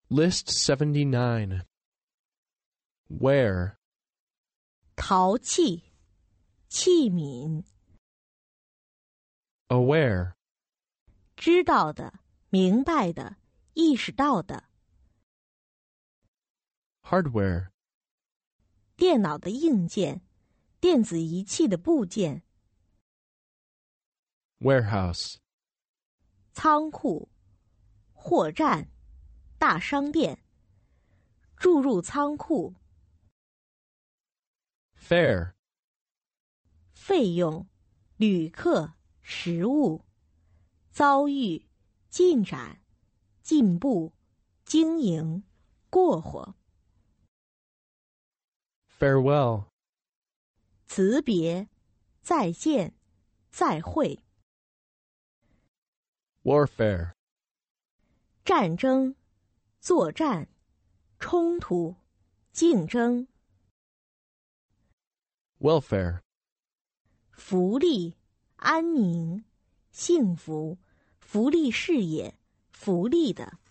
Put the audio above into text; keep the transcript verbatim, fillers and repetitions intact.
List seventy-nine. Where, 陶器，器皿， aware, 知道的，明白的，意识到的。 hardware, 电脑的硬件，电子仪器的部件。 warehouse, 仓库，货站，大商店。注入仓库。 fare, 费用，旅客，食物。遭遇，进展，进步，经营，过活。 farewell, 辞别，再见，再会。 warfare, 战争，作战，冲突，竞争。 welfare, 福利，安宁，幸福，福利事业，福利的。